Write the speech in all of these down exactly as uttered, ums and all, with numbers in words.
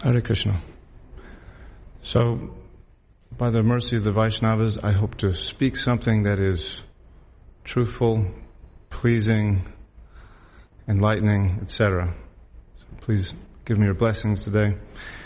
Hare Krishna. So, by the mercy of the Vaishnavas, I hope to speak something that is truthful, pleasing, enlightening, et cetera. So please give me your blessings today.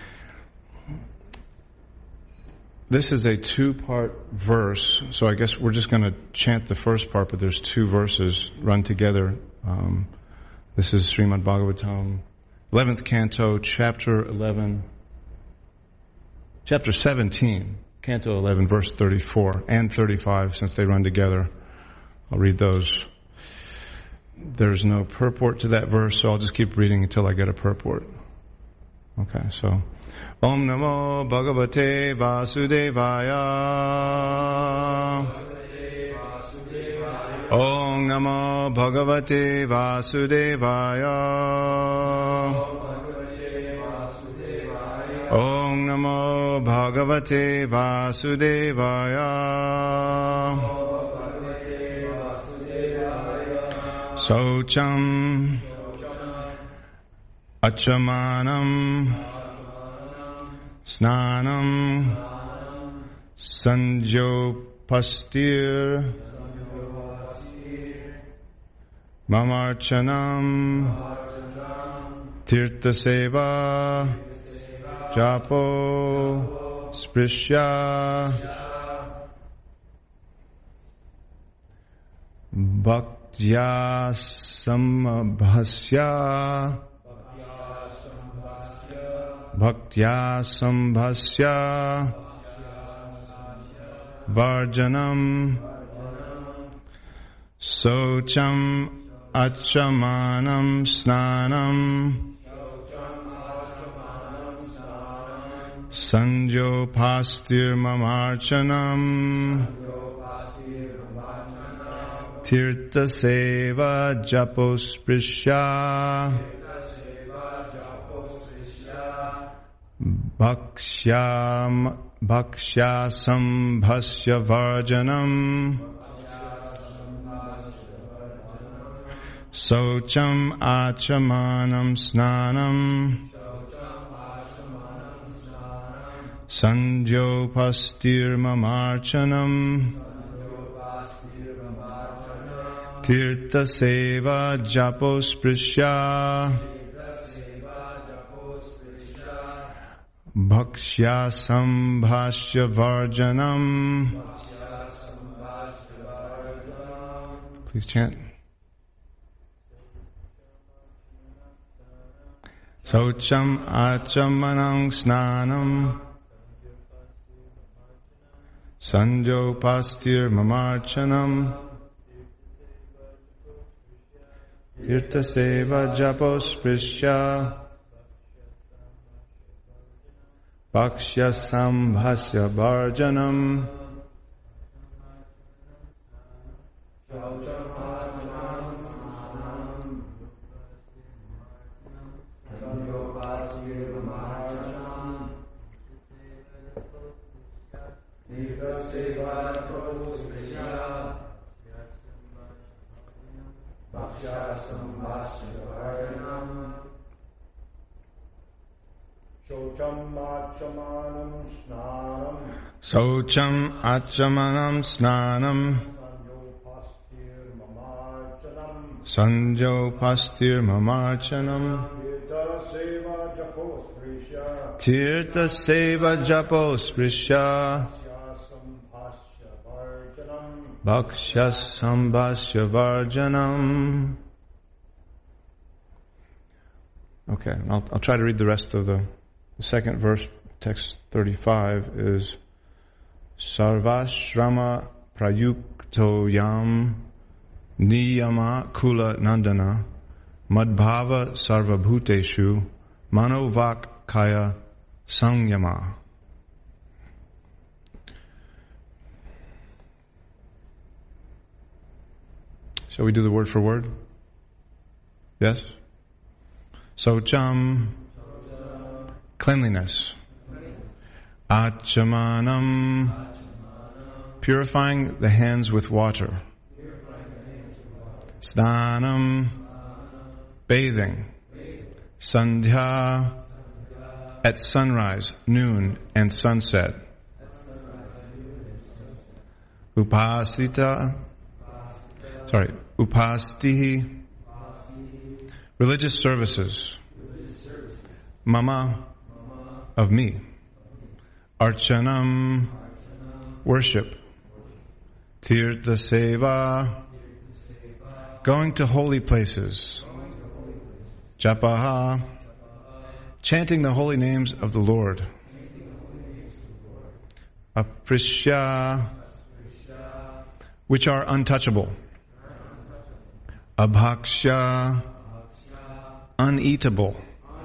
This is a two-part verse, so I guess we're just going to chant the first part, but there's two verses run together. Um, this is Srimad Bhagavatam, eleventh canto, chapter eleven, chapter seventeen, canto eleven, verse thirty-four and thirty-five, since they run together. I'll read those. There's no purport to that verse, so I'll just keep reading until I get a purport. Okay, so Om Namo Bhagavate Vasudevaya. Om Namo Bhagavate Vasudevaya. Om Namo Bhagavate Vasudevaya. Socham Achamanam Snanam Sanjopastir Mamarchanam Tirthaseva Japo Sprishya Bhaktya Sambhasya Bhaktya Sambhasya Varjanam Socham Achamanam Snanam Sanjopastir Mamarchanam Tirthaseva Japosprishya Bhakshyam Bhakshyasam Bhasya Varjanam Socham Achamanam Snanam Sanjopastir Mamarchanam Tirthaseva Japosprishya Bhakshyasam Bhasya Varjanam. Please chant. Socham Achamanam Snanam Sanjopastir Mamarchanam Tirthaseva Japosprishya Bhakshyasam Bhasya Varjanam. Socham Achamanam Snanam Sanjopastir Mamarchanam Tirthaseva Japosprishya Bhakshyasam Bhasya Varjanam. Okay, I'll, I'll try to read the rest of the, the second verse. Text thirty-five is Sarvashrama Prayukto Yam Niyama Kula Nandana Madbhava Sarvabhuteshu Manovak Kaya Sangyama. Shall we do the word for word? Yes? Socham, cleanliness. Achamanam, purifying the hands with water. Snanam, bathing. Sandhya, at sunrise, noon, and sunset. Upasita, sorry, upastihi, religious services. Mama, of me. Archanam, worship. Tirtha seva, going to holy places. Japaha, chanting the holy names of the Lord. Aprishya, which are untouchable. Abhaksha, uneatable.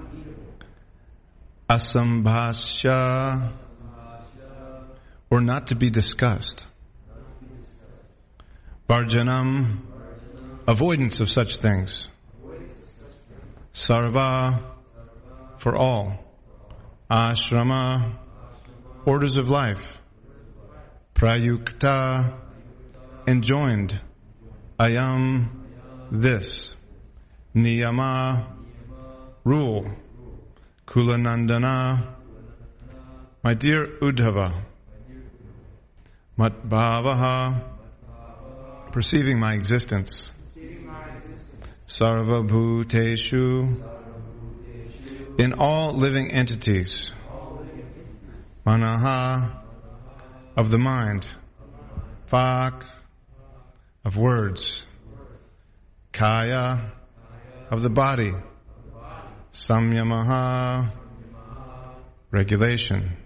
Asambhasya, or not to be discussed. Varjanam, avoidance of such things. Sarva, for all. Ashrama, orders of life. Prayukta, enjoined. Ayam, this. Niyama, rule. Kulanandana, my dear Uddhava. Matbhavaha, perceiving my existence. Sarva bhuteshu, in all living entities. Manaha, of the mind. Vak, of words. Kaya, of the body. Samyamaha, regulation.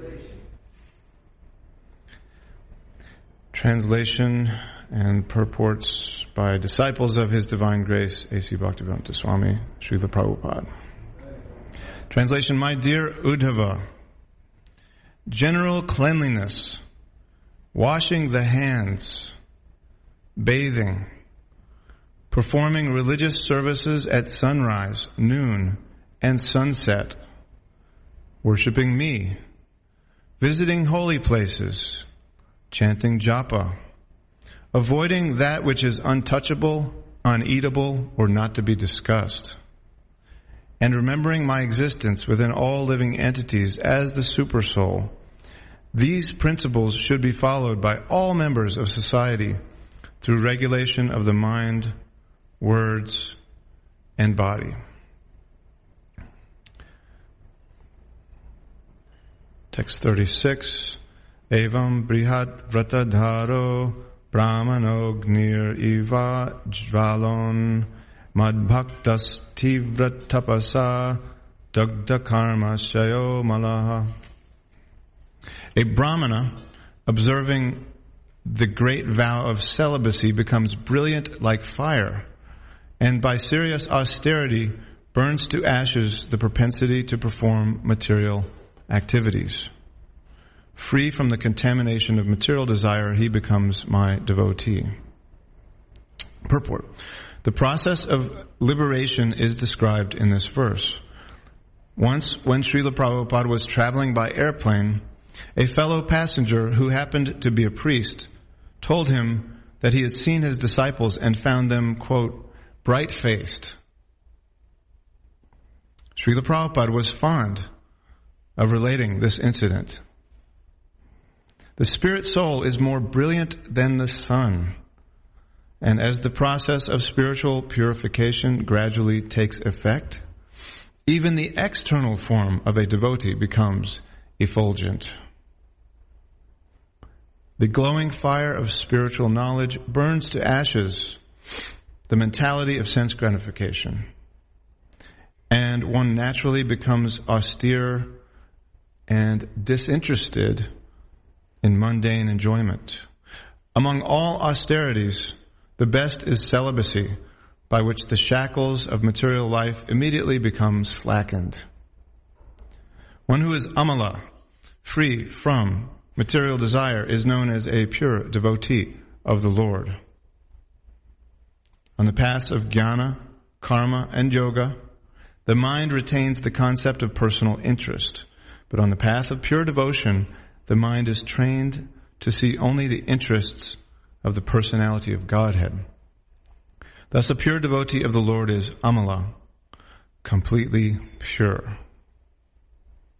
Translation and purports by disciples of His Divine Grace, A C Bhaktivedanta Swami, Srila Prabhupada. Translation, my dear Uddhava, general cleanliness, washing the hands, bathing, performing religious services at sunrise, noon, and sunset, worshiping me, visiting holy places, chanting japa, avoiding that which is untouchable, uneatable, or not to be discussed, and remembering my existence within all living entities as the Supersoul. These principles should be followed by all members of society through regulation of the mind, words, and body. Text thirty-six. Evam brihat vratadharo brahmanognir iva jvalon madbhaktas tivrat tapasa dagda karma shayo malaha. A brahmana observing the great vow of celibacy becomes brilliant like fire, and by serious austerity burns to ashes the propensity to perform material activities. Free from the contamination of material desire, he becomes my devotee. Purport. The process of liberation is described in this verse. Once, when Srila Prabhupada was traveling by airplane, a fellow passenger who happened to be a priest told him that he had seen his disciples and found them, quote, bright-faced. Srila Prabhupada was fond of relating this incident. The spirit soul is more brilliant than the sun, and as the process of spiritual purification gradually takes effect, even the external form of a devotee becomes effulgent. The glowing fire of spiritual knowledge burns to ashes the mentality of sense gratification, and one naturally becomes austere and disinterested in mundane enjoyment. Among all austerities, the best is celibacy, by which the shackles of material life immediately become slackened. One who is amala, free from material desire, is known as a pure devotee of the Lord. On the paths of jnana, karma, and yoga, the mind retains the concept of personal interest, but on the path of pure devotion, the mind is trained to see only the interests of the personality of Godhead. Thus, a pure devotee of the Lord is amala, completely pure.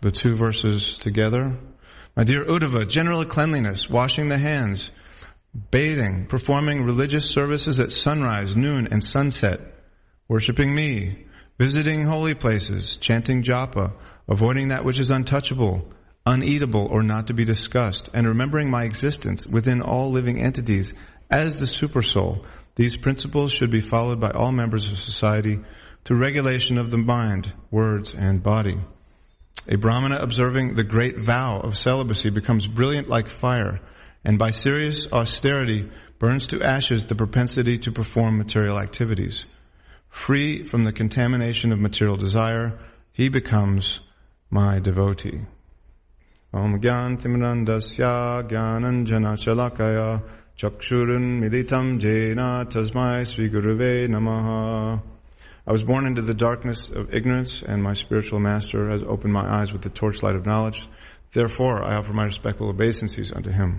the two verses together. My dear Uddhava, general cleanliness, washing the hands, bathing, performing religious services at sunrise, noon, and sunset, worshipping me, visiting holy places, chanting japa, avoiding that which is untouchable, uneatable, or not to be discussed, and remembering my existence within all living entities as the supersoul. These principles should be followed by all members of society to regulation of the mind, words, and body. A brahmana observing the great vow of celibacy becomes brilliant like fire, and by serious austerity burns to ashes the propensity to perform material activities. Free from the contamination of material desire, he becomes my devotee. Om Gyan Timrandasya Gyananjana Shalakaya Chakshurun Militam Jena Tasmai Sri Guruve Namaha. I was born into the darkness of ignorance, and my spiritual master has opened my eyes with the torchlight of knowledge. Therefore, I offer my respectful obeisances unto him.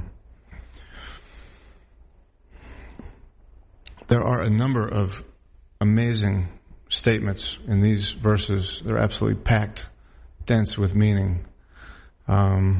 There are a number of amazing statements in these verses. They're absolutely packed, dense with meaning. Um,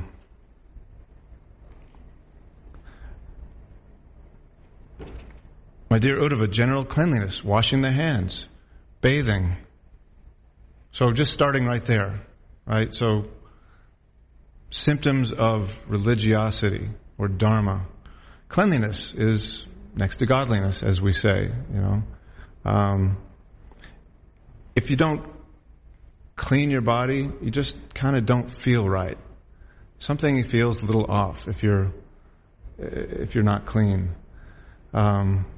my dear Uddhava, general cleanliness, washing the hands, bathing. So just starting right there, right? So symptoms of religiosity or dharma. Cleanliness is next to godliness, as we say, you know. Um, if you don't clean your body, you just kind of don't feel right. Something feels a little off if you're if you're not clean. Um,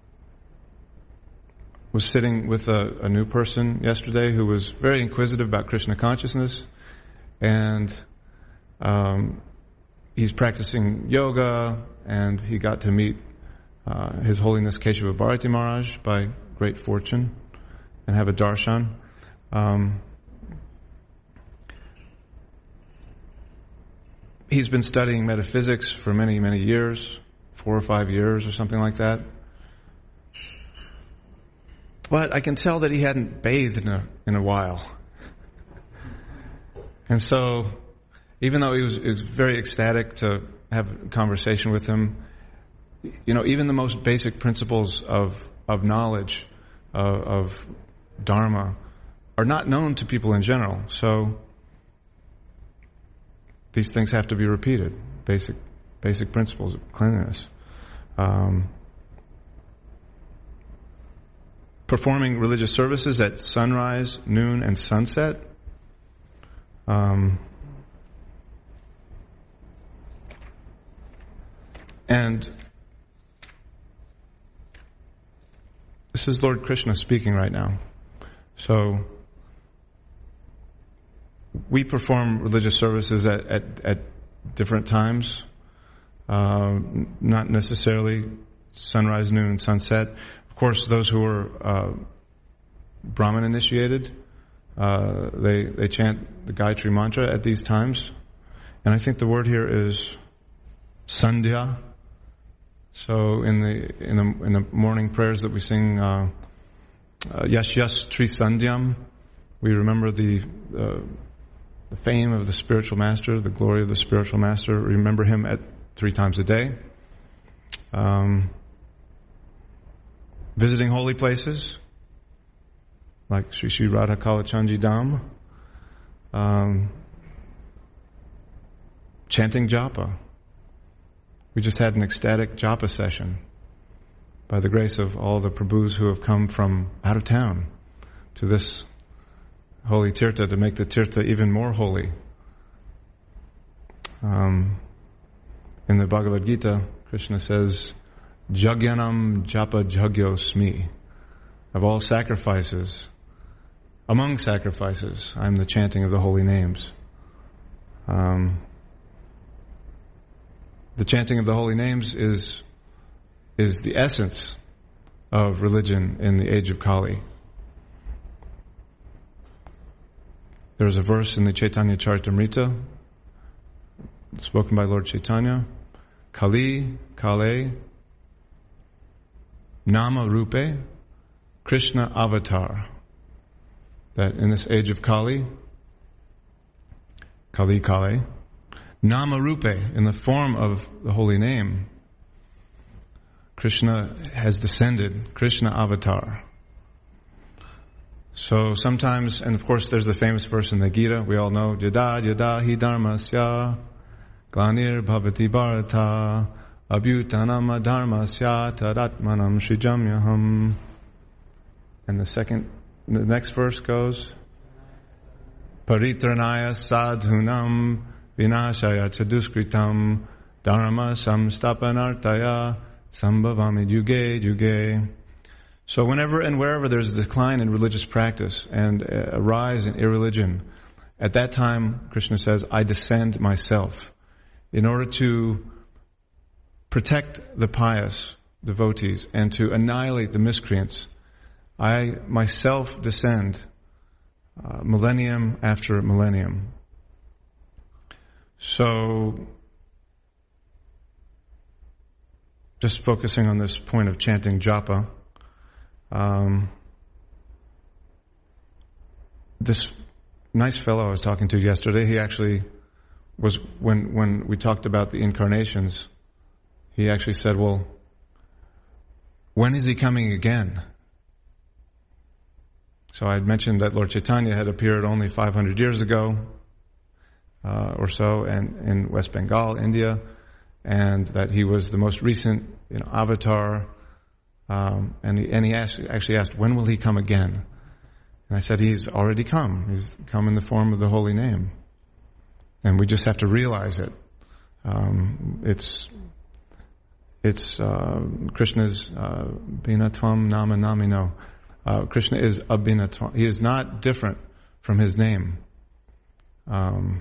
was sitting with a, a new person yesterday who was very inquisitive about Krishna consciousness, and um, he's practicing yoga, and he got to meet uh, His Holiness Keshava Bharati Maharaj by great fortune and have a darshan. Um, he's been studying metaphysics for many, many years, four or five years or something like that. But I can tell that he hadn't bathed in a, in a while. And so, even though he was, he was very ecstatic to have a conversation with him, you know, even the most basic principles of, of knowledge, uh, of Dharma, are not known to people in general. So, these things have to be repeated. Basic, basic principles of cleanliness. Um, performing religious services at sunrise, noon, and sunset. Um, and this is Lord Krishna speaking right now. So we perform religious services at, at, at different times, uh, not necessarily sunrise, noon, and sunset. Of course, those who are uh, Brahmin initiated, uh, they they chant the Gayatri mantra at these times, and I think the word here is sandhya. So in the in the in the morning prayers that we sing, uh, uh, Yash Yash Tri Sandhyam, we remember the uh, the fame of the spiritual master, the glory of the spiritual master. Remember him at three times a day. Um, Visiting holy places, like Sri Sri Radha Kalachandji Dham. Um, chanting japa. We just had an ecstatic japa session by the grace of all the Prabhus who have come from out of town to this holy tirtha to make the tirtha even more holy. Um, in the Bhagavad Gita, Krishna says, Jagyanam japa jagyosmi. Of all sacrifices, among sacrifices, I'm the chanting of the holy names. Um, the chanting of the holy names is is the essence of religion in the age of Kali. There's a verse in the Chaitanya Charitamrita spoken by Lord Chaitanya, Kali, Kale, Nama Rupe, Krishna Avatar. That in this age of Kali, Kali Kale. Namarupe, in the form of the holy name. Krishna has descended, Krishna avatar. So sometimes, and of course there's the famous verse in the Gita, we all know, Yada yada hi dharmasya, glanir bhavati bharata, abhyutanam dharmasya, tadatmanam shrijamyaham. And the second, the next verse goes, Paritranaya sadhunam, vinashaya chaduskritam, dharma samstapanartaya, sambhavami yuge yuge. So whenever and wherever there's a decline in religious practice and a rise in irreligion, at that time, Krishna says, I descend myself in order to protect the pious devotees and to annihilate the miscreants. I myself descend uh, millennium after millennium. So, just focusing on this point of chanting japa, um, this nice fellow I was talking to yesterday, he actually was, when, when we talked about the incarnations, he actually said, well, when is he coming again? So I had mentioned that Lord Chaitanya had appeared only five hundred years ago, uh, or so, and in West Bengal, India, and that he was the most recent, you know, avatar. Um, and he, and he asked, actually asked, when will he come again? And I said, he's already come. He's come in the form of the holy name, and we just have to realize it. Um, it's it's uh, Krishna's uh, Bhinatvam Nama Namino. Uh, Krishna is Abhinatvam. He is not different from his name. Um,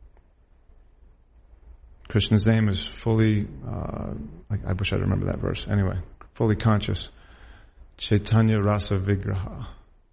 Krishna's name is fully, uh, I, I wish I remember that verse. Anyway, fully conscious. Chaitanya Rasa Vigraha.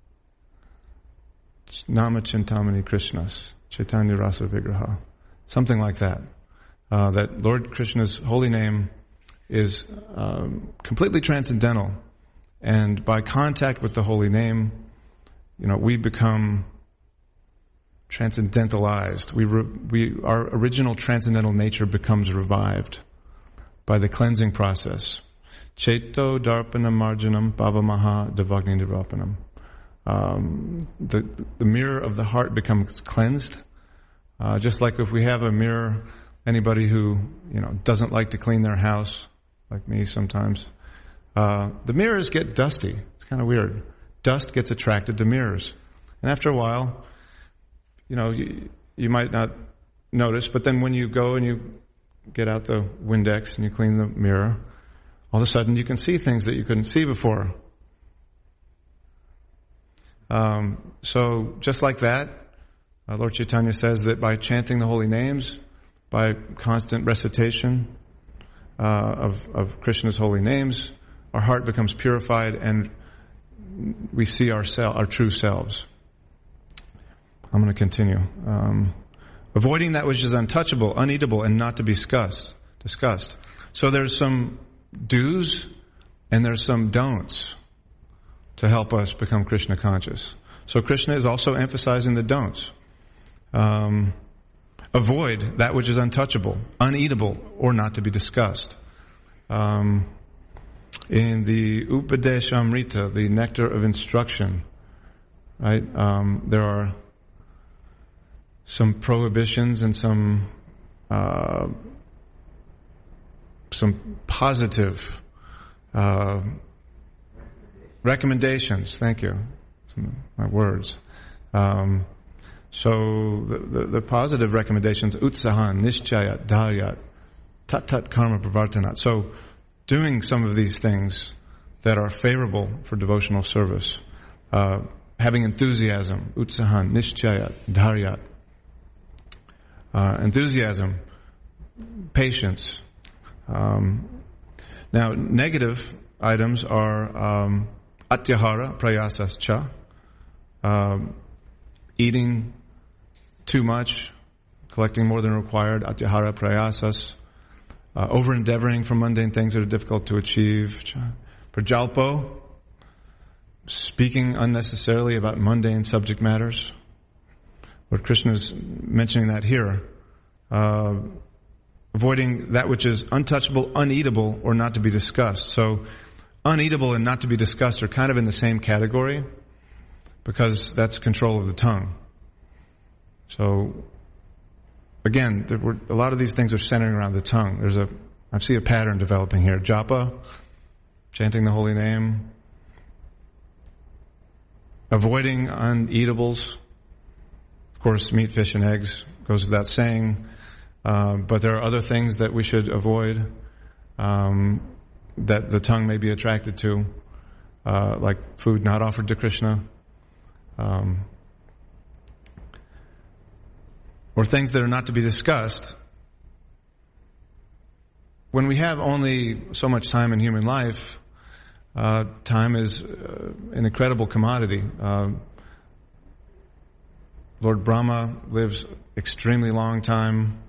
Nama Chintamani Krishnas. Chaitanya Rasa Vigraha. Something like that. Uh, that Lord Krishna's holy name is um, completely transcendental. And by contact with the holy name, you know, we become transcendentalized. We, re, we, our original transcendental nature becomes revived by the cleansing process. Cheto darpanam marjanam bhavamaha devagni nirapanam. Um, the, the mirror of the heart becomes cleansed. Uh, just like if we have a mirror, anybody who, you know, doesn't like to clean their house, like me sometimes, Uh, the mirrors get dusty. It's kind of weird. Dust gets attracted to mirrors. And after a while, you know, you, you might not notice, but then when you go and you get out the Windex and you clean the mirror, all of a sudden you can see things that you couldn't see before. Um, so just like that, uh, Lord Chaitanya says that by chanting the holy names, by constant recitation uh, of, of Krishna's holy names, our heart becomes purified and we see our, sel- our true selves. I'm going to continue. Um, avoiding that which is untouchable, uneatable, and not to be discussed. discussed. So there's some do's and there's some don'ts to help us become Krishna conscious. So Krishna is also emphasizing the don'ts. Um, avoid that which is untouchable, uneatable, or not to be discussed. Um, In the Upadeshamrita, the nectar of instruction, right? Um, there are some prohibitions and some uh, some positive uh, recommendations. Thank you. Some of my words. Um, so the, the, the positive recommendations: utsahan, nishchayat, dharyat, tat tat karma pravartanat. So doing some of these things that are favorable for devotional service, uh, having enthusiasm, utsahan, nishchayat, dharyat, uh, enthusiasm, patience. Um, now, negative items are um, atyahara prayasascha, um, eating too much, collecting more than required, atyahara prayasas. Uh, over-endeavoring for mundane things that are difficult to achieve. Prajalpo, speaking unnecessarily about mundane subject matters. Lord Krishna is mentioning that here. Uh, avoiding that which is untouchable, uneatable, or not to be discussed. So, uneatable and not to be discussed are kind of in the same category because that's control of the tongue. So, again, there were, a lot of these things are centering around the tongue. There's a, I see a pattern developing here. Japa, chanting the holy name, avoiding uneatables. Of course, meat, fish, and eggs goes without saying. Uh, but there are other things that we should avoid, um, that the tongue may be attracted to, uh, like food not offered to Krishna, um, or things that are not to be discussed. When we have only so much time in human life, uh, time is uh, an incredible commodity. Uh, Lord Brahma lives extremely long time.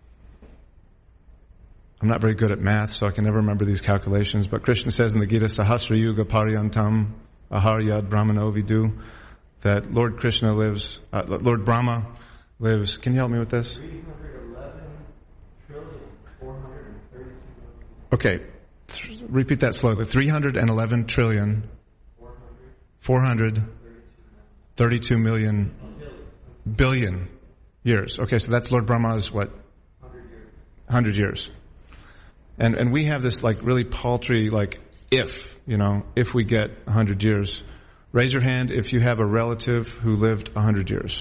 I'm not very good at math, so I can never remember these calculations, but Krishna says in the Gita, Sahasra Yuga Paryantam Aharyad Brahmano Vidu, that Lord Krishna lives, uh, Lord Brahma lives, can you help me with this? three hundred eleven trillion, four hundred thirty-two million. Okay, Th- repeat that slowly. three hundred eleven trillion, four hundred thirty-two million billion years. Okay, so that's Lord Brahma's what? one hundred years. one hundred years. And and we have this like really paltry, like, if, you know, if we get one hundred years. Raise your hand if you have a relative who lived one hundred years.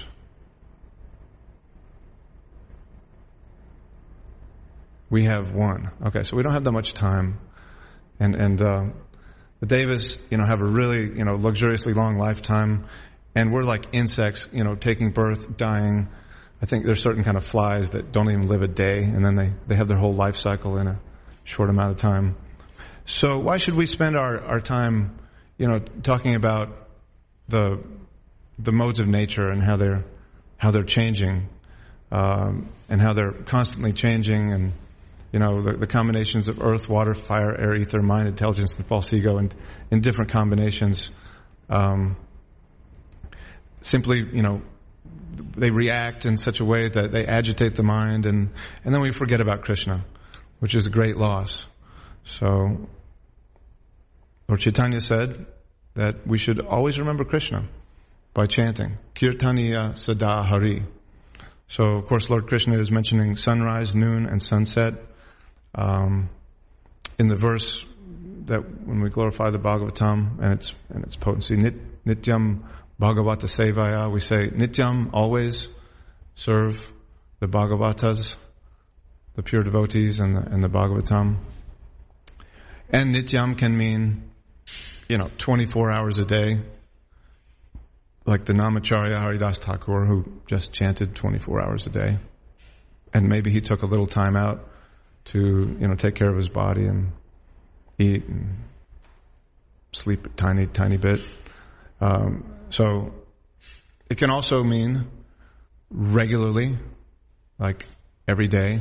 We have one. Okay, so we don't have that much time. And and uh, the Devas, you know, have a really, you know, luxuriously long lifetime. And we're like insects, you know, taking birth, dying. I think there's certain kind of flies that don't even live a day, and then they, they have their whole life cycle in a short amount of time. So why should we spend our, our time, you know, talking about the the modes of nature and how they're how they're changing, um, and how they're constantly changing, and you know the, the combinations of earth, water, fire, air, ether, mind, intelligence, and false ego, and in different combinations. Um, simply, you know, they react in such a way that they agitate the mind, and, and then we forget about Krishna, which is a great loss. So, Lord Chaitanya said that we should always remember Krishna by chanting, Kirtaniya Sada Hari. So, of course, Lord Krishna is mentioning sunrise, noon, and sunset. Um, in the verse that when we glorify the Bhagavatam and its, and its potency, Nit, Nityam Bhagavata Sevaya, we say, Nityam, always serve the Bhagavatas, the pure devotees, and the, and the Bhagavatam. And Nityam can mean, you know, twenty-four hours a day, like the Namacharya Haridas Thakur, who just chanted twenty-four hours a day. And maybe he took a little time out to, you know, take care of his body and eat and sleep a tiny, tiny bit. Um, so it can also mean regularly, like every day.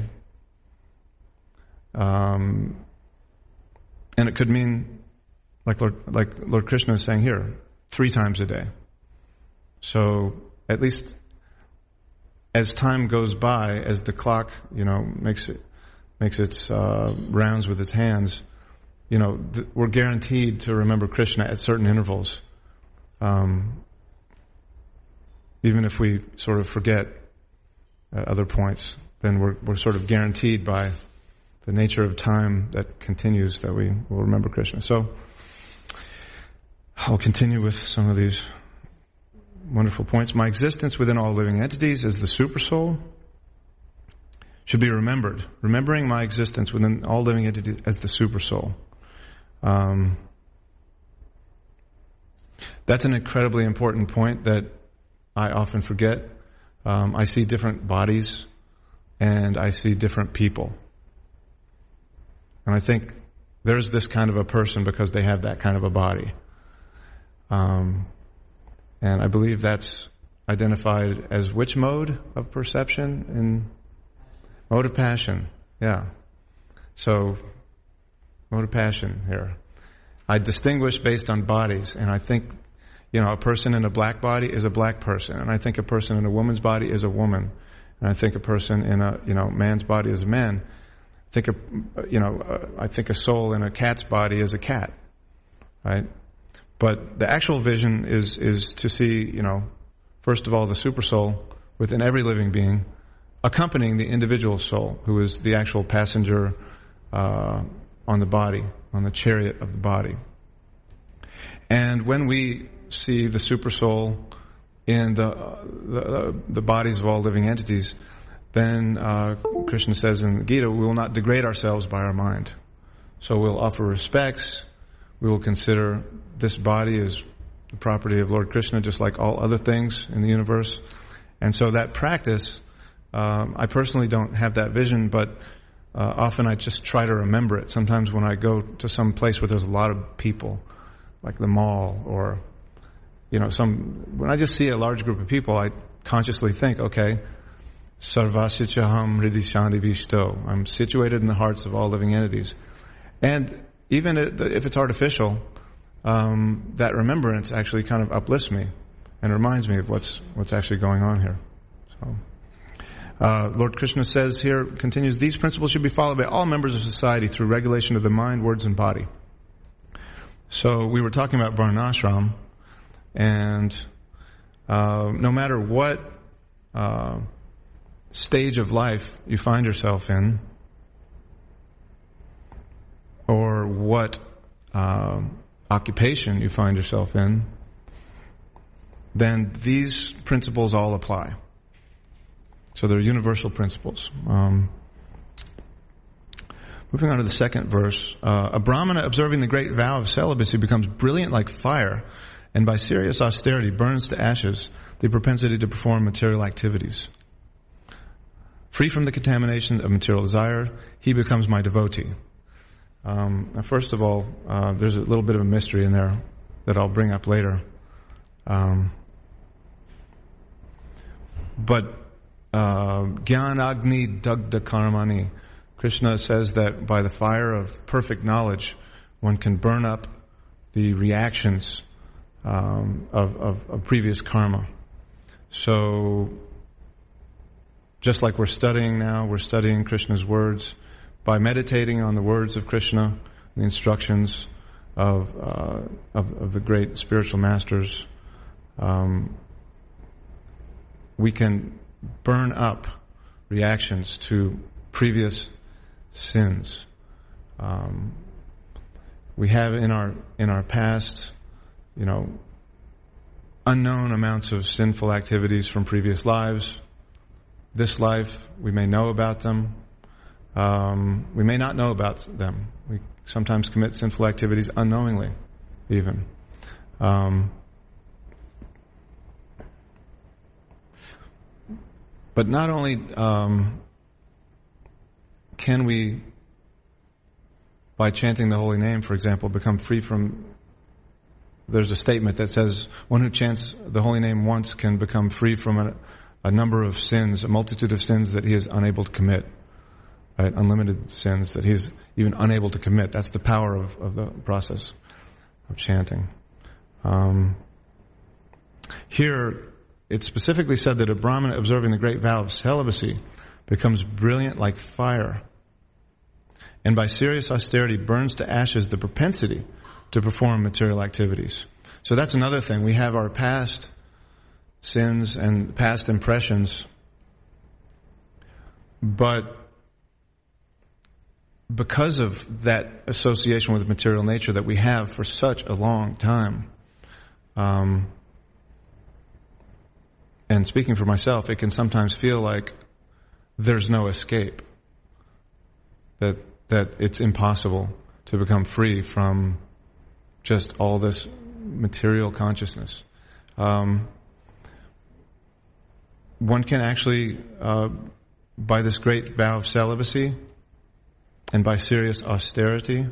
Um, and it could mean, like Lord, like Lord Krishna is saying here, three times a day. So at least as time goes by, as the clock, you know, makes it makes its uh, rounds with its hands, you know, th- we're guaranteed to remember Krishna at certain intervals. Um, even if we sort of forget at other points, then we're we're sort of guaranteed by the nature of time that continues that we will remember Krishna. So I'll continue with some of these wonderful points. My existence within all living entities as the Supersoul should be remembered. Remembering my existence within all living entities as the Supersoul. Um, that's an incredibly important point that I often forget. Um, I see different bodies and I see different people. And I think there's this kind of a person because they have that kind of a body. Um, and I believe that's identified as which mode of perception? In mode of passion, yeah. So, mode of passion here. I distinguish based on bodies, and I think, you know, a person in a black body is a black person, and I think a person in a woman's body is a woman, and I think a person in a, you know, man's body is a man. I think a, you know, uh, I think a soul in a cat's body is a cat, right? But the actual vision is is to see, you know, first of all, the super soul within every living being, accompanying the individual soul, who is the actual passenger uh, on the body, on the chariot of the body. And when we see the super soul in the, uh, the the bodies of all living entities, then uh, Krishna says in the Gita, we will not degrade ourselves by our mind. So we'll offer respects. We will consider this body as the property of Lord Krishna, just like all other things in the universe. And so that practice, um, I personally don't have that vision, but uh, often I just try to remember it. Sometimes when I go to some place where there's a lot of people, like the mall, or, you know, some, when I just see a large group of people, I consciously think, okay, Sarvasya Chaham Hridhi Shanti Vishto. I'm situated in the hearts of all living entities. And even if it's artificial, um, that remembrance actually kind of uplifts me and reminds me of what's what's actually going on here. So, uh, Lord Krishna says here, continues, these principles should be followed by all members of society through regulation of the mind, words, and body. So we were talking about Varnashram, and uh, no matter what uh, stage of life you find yourself in, or what uh, occupation you find yourself in, then these principles all apply. So they're universal principles. Um, moving on to the second verse. Uh, a Brahmana observing the great vow of celibacy becomes brilliant like fire, and by serious austerity burns to ashes the propensity to perform material activities. Free from the contamination of material desire, he becomes my devotee. Um, now first of all, uh, there's a little bit of a mystery in there that I'll bring up later. Um, but uh, Gyan Agni Dagda Karmani, Krishna says that by the fire of perfect knowledge, one can burn up the reactions um, of, of, of previous karma. So, just like we're studying now, we're studying Krishna's words. By meditating on the words of Krishna, the instructions of uh, of, of the great spiritual masters, um, we can burn up reactions to previous sins. Um, we have in our in our past, you know, unknown amounts of sinful activities from previous lives. This life, we may know about them. Um, we may not know about them. We sometimes commit sinful activities unknowingly, even. Um, but not only um, can we, by chanting the holy name, for example, become free from... There's a statement that says, one who chants the holy name once can become free from a, a number of sins, a multitude of sins that he is unable to commit. Right? Unlimited sins that he's even unable to commit. That's the power of, of the process of chanting. Um, here, it's specifically said that a Brahmana observing the great vow of celibacy becomes brilliant like fire, and by serious austerity burns to ashes the propensity to perform material activities. So that's another thing. We have our past sins and past impressions, but because of that association with material nature that we have for such a long time, um, and speaking for myself, it can sometimes feel like there's no escape, that that it's impossible to become free from just all this material consciousness. Um, one can actually, uh, by this great vow of celibacy, and by serious austerity.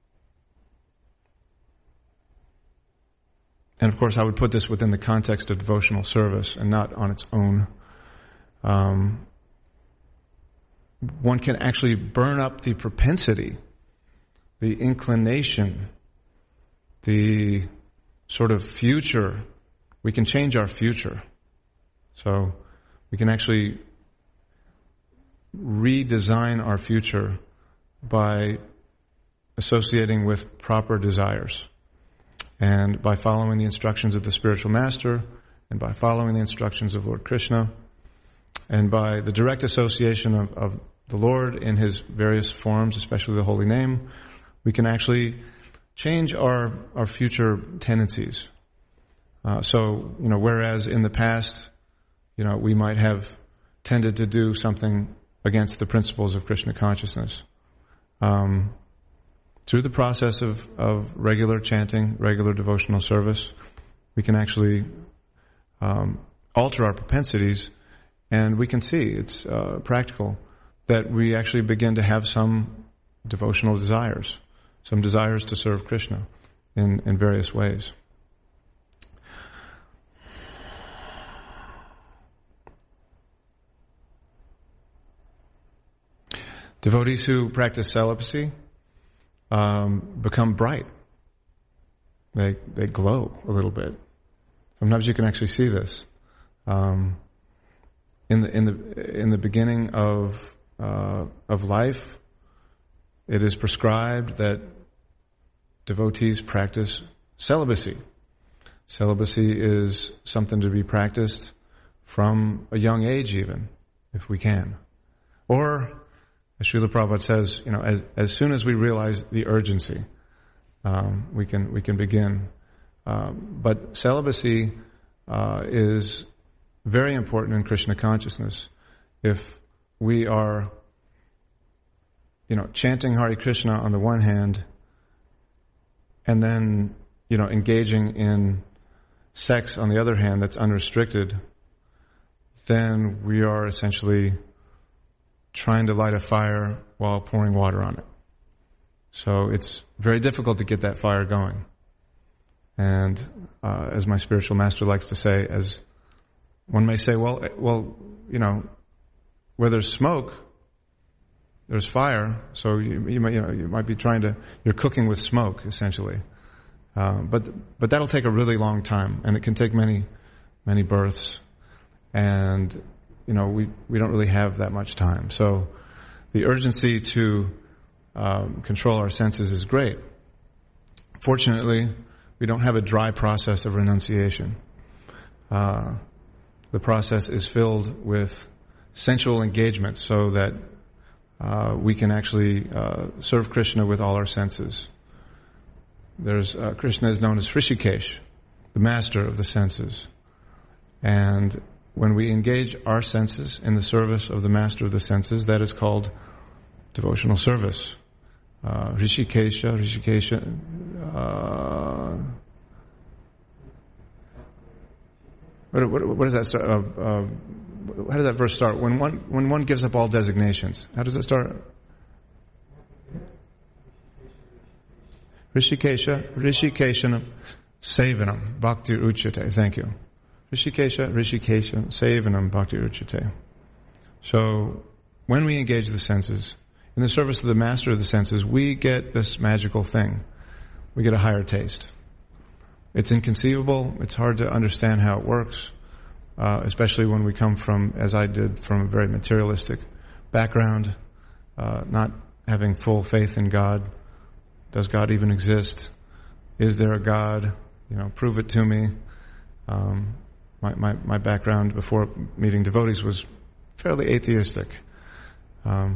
And of course, I would put this within the context of devotional service and not on its own. Um, one can actually burn up the propensity, the inclination, the sort of future. We can change our future. So we can actually redesign our future by associating with proper desires. And by following the instructions of the spiritual master, and by following the instructions of Lord Krishna, and by the direct association of, of the Lord in His various forms, especially the holy name, we can actually change our, our future tendencies. Uh, so, you know, whereas in the past, you know, we might have tended to do something against the principles of Krishna consciousness, um, through the process of, of regular chanting, regular devotional service, we can actually um, alter our propensities, and we can see, it's uh, practical, that we actually begin to have some devotional desires, some desires to serve Krishna in, in various ways. Devotees who practice celibacy um, become bright. They they glow a little bit. Sometimes you can actually see this. Um, in the in the in the beginning of uh, of life, it is prescribed that devotees practice celibacy. Celibacy is something to be practiced from a young age, even if we can, or, as Srila Prabhupada says, you know, as as soon as we realize the urgency, um, we can we can begin. Um, but celibacy uh, is very important in Krishna consciousness. If we are, you know, chanting Hare Krishna on the one hand, and then, you know, engaging in sex on the other hand that's unrestricted, then we are essentially trying to light a fire while pouring water on it. So it's very difficult to get that fire going. And uh, as my spiritual master likes to say, as one may say, well, well, you know, where there's smoke, there's fire. So you, you might, you know, you might be trying to, you're cooking with smoke essentially. Uh, but but that'll take a really long time, and it can take many many births, and you know we we don't really have that much time. So the urgency to um, control our senses is great. Fortunately, we don't have a dry process of renunciation. Uh, the process is filled with sensual engagement, so that uh, we can actually uh, serve Krishna with all our senses. There's uh, Krishna is known as Hrishikesh, the master of the senses. And when we engage our senses in the service of the master of the senses, that is called devotional service. Uh, Hrishikesha, Hrishikesha, uh, what, what, what does that start? Uh, uh, how does that verse start? When one when one gives up all designations, how does it start? Rishikesha, Rishikesha, Sevanam, Bhakti Uchate. Thank you. Rishikesha, Rishikesha, Sevanam, Bhakti Uchate. So, when we engage the senses, in the service of the master of the senses, we get this magical thing. We get a higher taste. It's inconceivable. It's hard to understand how it works, uh, especially when we come from, as I did, from a very materialistic background, uh, not having full faith in God. Does God even exist? Is there a God? You know, prove it to me. Um, my, my, my background before meeting devotees was fairly atheistic. Um,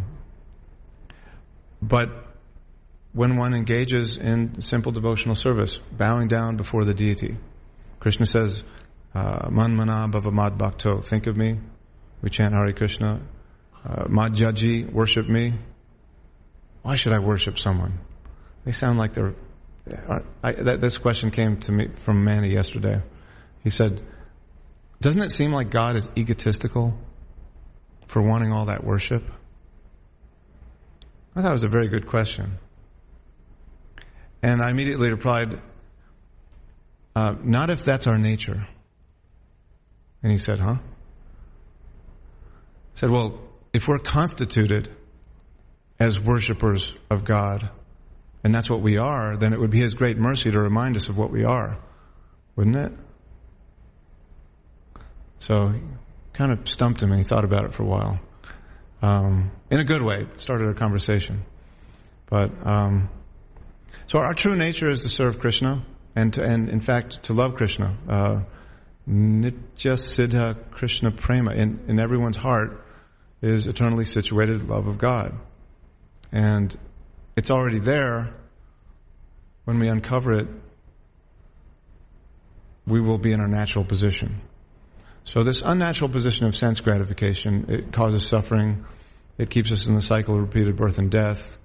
but when one engages in simple devotional service, bowing down before the deity, Krishna says, uh, Man mana bhava mad bhakto, think of me. We chant Hare Krishna. Uh, Madhyaji, worship me. Why should I worship someone? They sound like they're... I, that, this question came to me from Manny yesterday. He said, doesn't it seem like God is egotistical for wanting all that worship? I thought it was a very good question. And I immediately replied, uh, not if that's our nature. And he said, huh? I said, well, if we're constituted as worshipers of God, and that's what we are, then it would be His great mercy to remind us of what we are. wouldn't it? So he kind of stumped him, and he thought about it for a while. Um, in a good way. It started a conversation. But, um, so our true nature is to serve Krishna, and to, and in fact, to love Krishna. Uh, Nitya Siddha Krishna Prema. In, in everyone's heart is eternally situated love of God. And it's already there. When we uncover it, we will be in our natural position. So this unnatural position of sense gratification, it causes suffering. It keeps us in the cycle of repeated birth and death.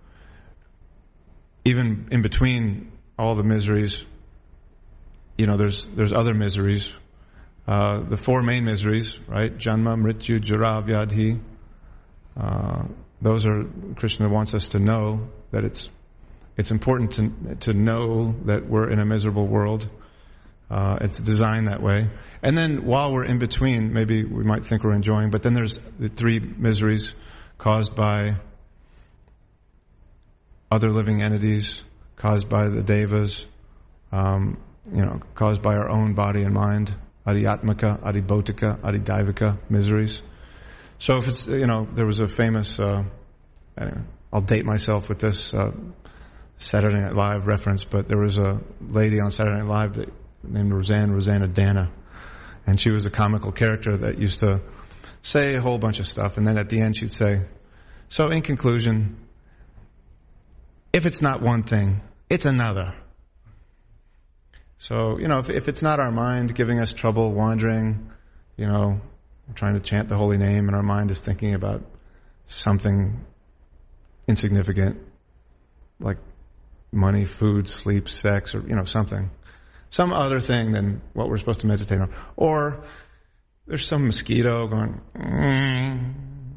Even in between all the miseries, you know, there's there's other miseries. Uh, the four main miseries, right? Janma, Mrityu, Jara, Vyadhi. Uh, those are, Krishna wants us to know that it's it's important to to know that we're in a miserable world. Uh, it's designed that way. And then while we're in between, maybe we might think we're enjoying, but then there's the three miseries caused by other living entities, caused by the devas, um, you know, caused by our own body and mind, adhyatmika, adhibautika, adhidaivika miseries. So if it's, you know, there was a famous, uh, anyway, I'll date myself with this uh, Saturday Night Live reference, but there was a lady on Saturday Night Live that named Roseanne, Rosanna Dana. And she was a comical character that used to say a whole bunch of stuff. And then at the end she'd say, so in conclusion, if it's not one thing, it's another. So, you know, if, if it's not our mind giving us trouble wandering, you know, trying to chant the holy name and our mind is thinking about something insignificant, like money, food, sleep, sex, or, you know, something. Some other thing than what we're supposed to meditate on. Or there's some mosquito going, mm,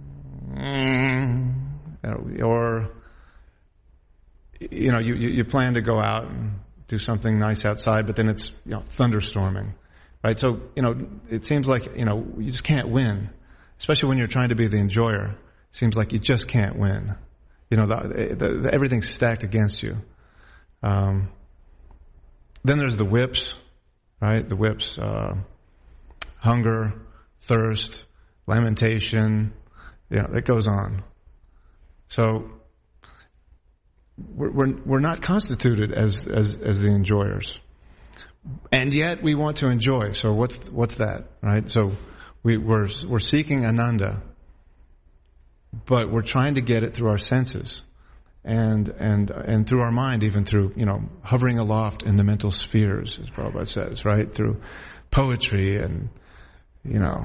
mm, or, you know, you, you plan to go out and do something nice outside, but then it's, you know, thunderstorming, right? So, you know, it seems like, you know, you just can't win, especially when you're trying to be the enjoyer. It seems like you just can't win. You know, the, the, the, everything's stacked against you. Um, Then there's the whips, right? The whips, uh, hunger, thirst, lamentation, you know, it goes on. So, we're, we're, we're not constituted as, as, as the enjoyers. And yet we want to enjoy. So what's, what's that, right? So we, we're, we're seeking Ananda, but we're trying to get it through our senses. And, and, and through our mind, even through, you know, hovering aloft in the mental spheres, as Prabhupada says, right? Through poetry and, you know,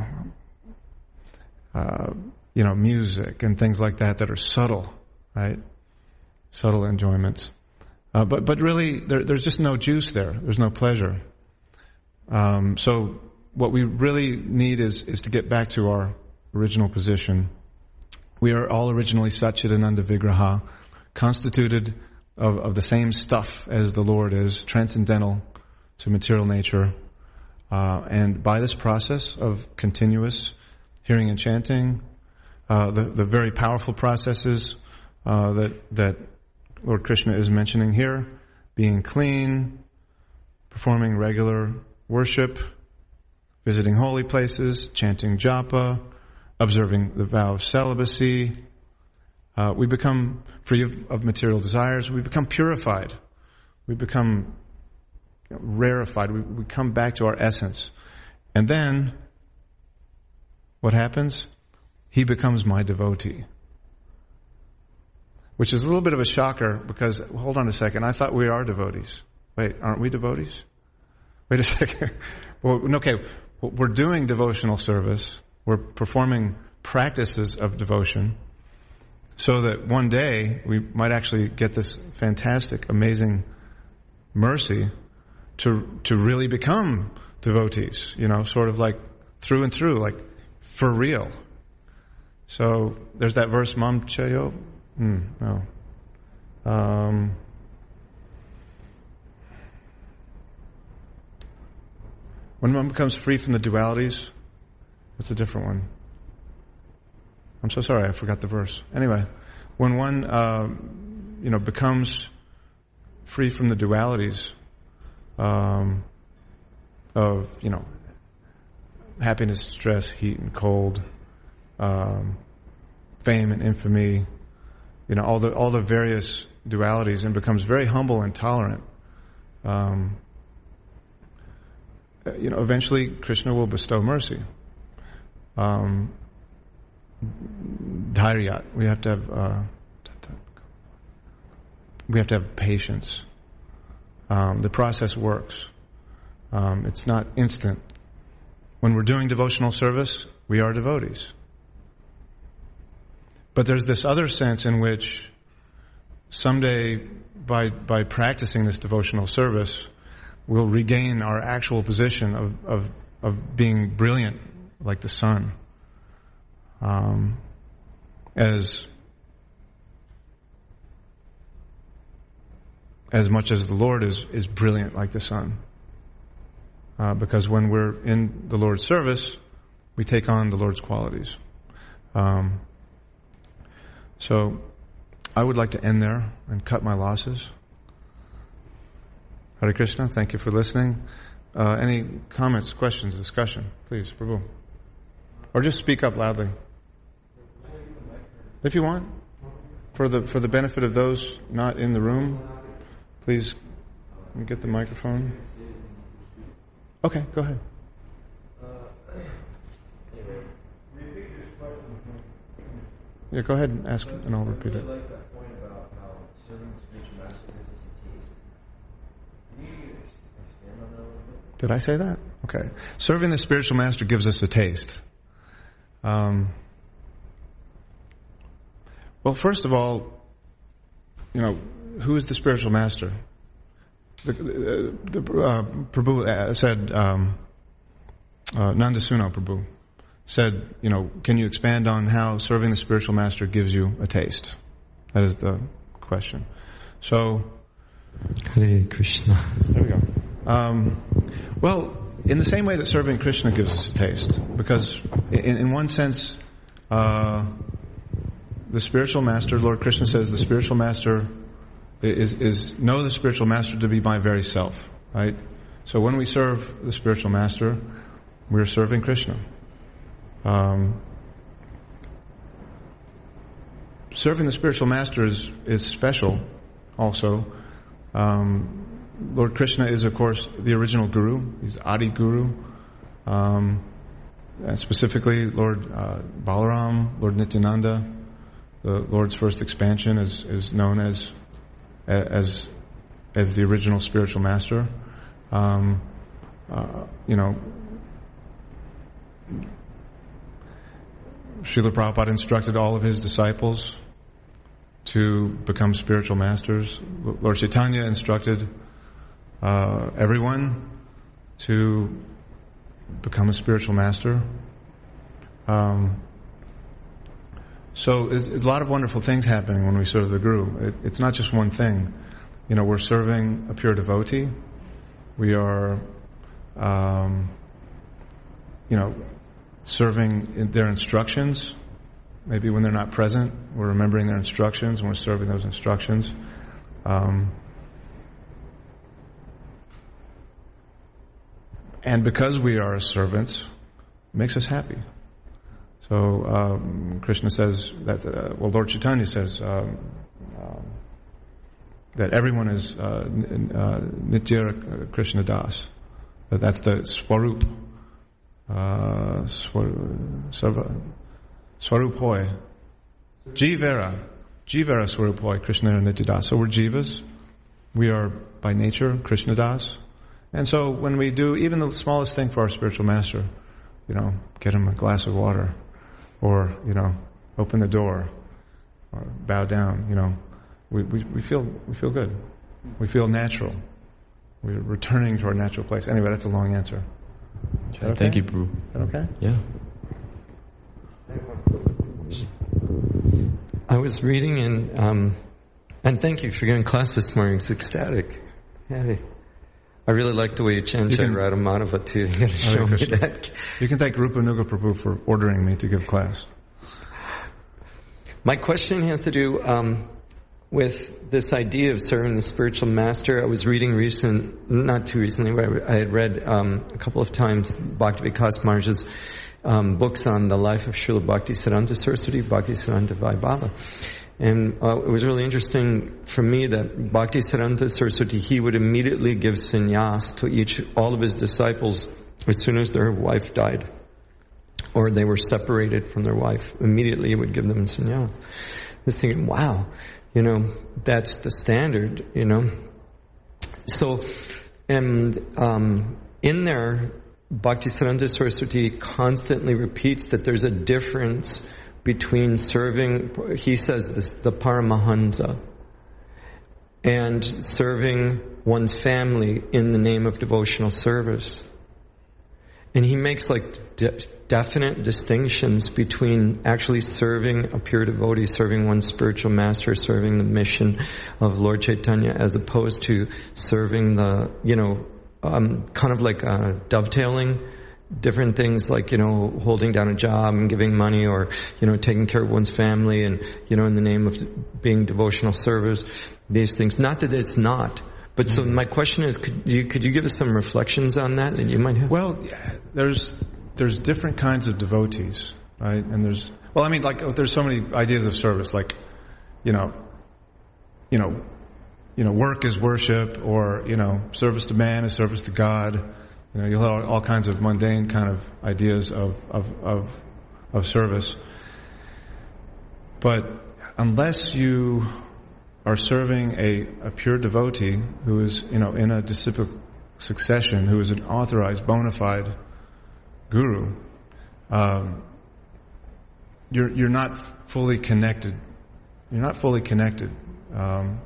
uh, you know, music and things like that that are subtle, right? Subtle enjoyments. Uh, but, but really, there, there's just no juice there. There's no pleasure. Um, so what we really need is, is to get back to our original position. We are all originally Satchidananda Vigraha, constituted of, of the same stuff as the Lord is, transcendental to material nature. Uh, and by this process of continuous hearing and chanting, uh, the, the very powerful processes uh, that, that Lord Krishna is mentioning here, being clean, performing regular worship, visiting holy places, chanting japa, observing the vow of celibacy, Uh, we become free of, of material desires. We become purified. We become you know, rarefied. We, we come back to our essence. And then, what happens? He becomes my devotee. Which is a little bit of a shocker because, hold on a second, I thought we are devotees. Wait, aren't we devotees? Wait a second. Well, okay, we're doing devotional service. We're performing practices of devotion. So that one day we might actually get this fantastic, amazing mercy to to really become devotees, you know, sort of like through and through, like for real. So there's that verse, Mam Chayo. Hmm, no. Um, when one becomes free from the dualities, what's a different one? I'm so sorry, I forgot the verse. Anyway, when one, uh, you know, becomes free from the dualities, um, of, you know, happiness, stress, heat and cold, um, fame and infamy, you know, all the all the various dualities, and becomes very humble and tolerant. Um, you know, eventually Krishna will bestow mercy. Um, Dhairyat, we have to have uh, we have to have patience. Um, the process works. Um, it's not instant. When we're doing devotional service, we are devotees. But there's this other sense in which someday, by by practicing this devotional service, we'll regain our actual position of of, of being brilliant like the sun. Um, as as much as the Lord is is brilliant like the sun. Uh, because when we're in the Lord's service, we take on the Lord's qualities. Um, so, I would like to end there and cut my losses. Hare Krishna, thank you for listening. Uh, any comments, questions, discussion? Please, Prabhu. Or just speak up loudly. If you want. For the for the benefit of those not in the room, please get the microphone. Okay, go ahead. Yeah, go ahead and ask, and I'll repeat it. I like that point about how serving the spiritual master gives us a taste. Can you expand on that a little bit? Did I say that? Okay. Serving the spiritual master gives us a taste. Um, well, first of all, you know, who is the spiritual master? The, the, the uh, Prabhu said, um, uh, Nanda Suno Prabhu said, you know, can you expand on how serving the spiritual master gives you a taste? That is the question. So, Hare Krishna. There we go. Um, well, in the same way that serving Krishna gives us a taste, because in, in one sense, uh, the spiritual master, Lord Krishna says, the spiritual master is, is know the spiritual master to be my very self, right? So when we serve the spiritual master, we're serving Krishna. Um, serving the spiritual master is, is special also. Um, Lord Krishna is, of course, the original guru. He's Adi Guru. Um, and specifically, Lord uh, Balaram, Lord Nityananda, the Lord's first expansion, is, is known as as as the original spiritual master. Um, uh, you know, Srila Prabhupada instructed all of his disciples to become spiritual masters. Lord Chaitanya instructed uh, everyone to become a spiritual master. Um, so there's, there's a lot of wonderful things happening when we serve the Guru. It, it's not just one thing. You know, we're serving a pure devotee. We are, um, you know, serving their instructions. Maybe when they're not present, we're remembering their instructions and we're serving those instructions. Um, and because we are servants, it makes us happy. So um, Krishna says that, uh, well, Lord Chaitanya says um, um, that everyone is uh, n- uh, Nitya Krishna Das. That that's the Swarup. Uh, Swarup Hoy. Jivera. Jivera Swarup Hoy, Krishna Nityadas. So we're Jivas. We are by nature Krishna Das. And so when we do even the smallest thing for our spiritual master, you know, get him a glass of water, or, you know, open the door, or bow down, you know, we, we, we feel we feel good. We feel natural. We're returning to our natural place. Anyway, that's a long answer. Okay? Thank you, Prabhu. Is that okay? Yeah. I was reading in, um, and thank you for getting class this morning. It's ecstatic. Hey. I really like the way you chant Radha Madhava too. You gotta show me that. You can thank Rupa Nuga Prabhu for ordering me to give class. My question has to do, um, with this idea of serving the spiritual master. I was reading recent, not too recently, but I had read um, a couple of times Bhakti Vikas Maharaj's um, books on the life of Srila Bhaktisiddhanta Saraswati, Bhaktisiddhanta Vaibhava. And uh, it was really interesting for me that Bhaktisiddhanta Saraswati, he would immediately give sannyas to each, all of his disciples as soon as their wife died, or they were separated from their wife. Immediately he would give them sannyas. I was thinking, wow, you know, that's the standard, you know. So, and um, in there, Bhaktisiddhanta Saraswati constantly repeats that there's a difference between serving, he says this, the Paramahansa, and serving one's family in the name of devotional service. And he makes like de- definite distinctions between actually serving a pure devotee, serving one's spiritual master, serving the mission of Lord Chaitanya, as opposed to serving the, you know, um, kind of like uh, dovetailing different things, like, you know, holding down a job and giving money, or, you know, taking care of one's family and, you know, in the name of being devotional service, these things. Not that it's not. But so my question is, could you, could you give us some reflections on that that you might have? Well, there's, there's different kinds of devotees, right? And there's, well, I mean, like, there's so many ideas of service, like, you know, you know, you know, work is worship, or, you know, service to man is service to God. You know, you'll have all kinds of mundane kind of ideas of, of, of, of service. But unless you are serving a, a pure devotee who is, you know, in a disciplic succession, who is an authorized, bona fide guru, um, you're, you're not fully connected. You're not fully connected. Um,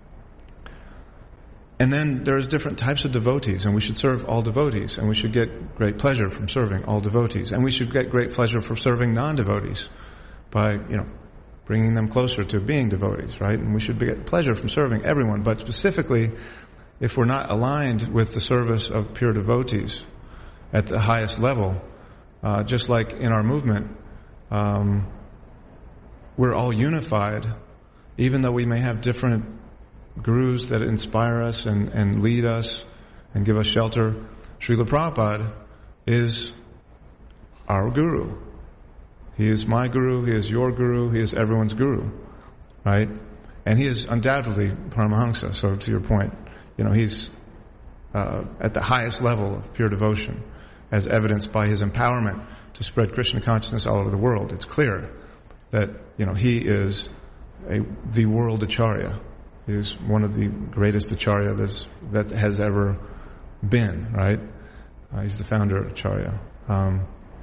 And then there's different types of devotees, and we should serve all devotees, and we should get great pleasure from serving all devotees, and we should get great pleasure from serving non-devotees by, you know, bringing them closer to being devotees, right? And we should get pleasure from serving everyone, but specifically, if we're not aligned with the service of pure devotees at the highest level, uh, just like in our movement, um, we're all unified, even though we may have different gurus that inspire us and, and lead us and give us shelter. Srila Prabhupada is our guru. He is my guru, he is your guru, he is everyone's guru, right? And he is undoubtedly Paramahansa, so to your point, you know, he's uh, at the highest level of pure devotion, as evidenced by his empowerment to spread Krishna consciousness all over the world. It's clear that, you know, he is a, the world acharya. He is one of the greatest acharya that has ever been, right? Uh, he's the founder of acharya. Um,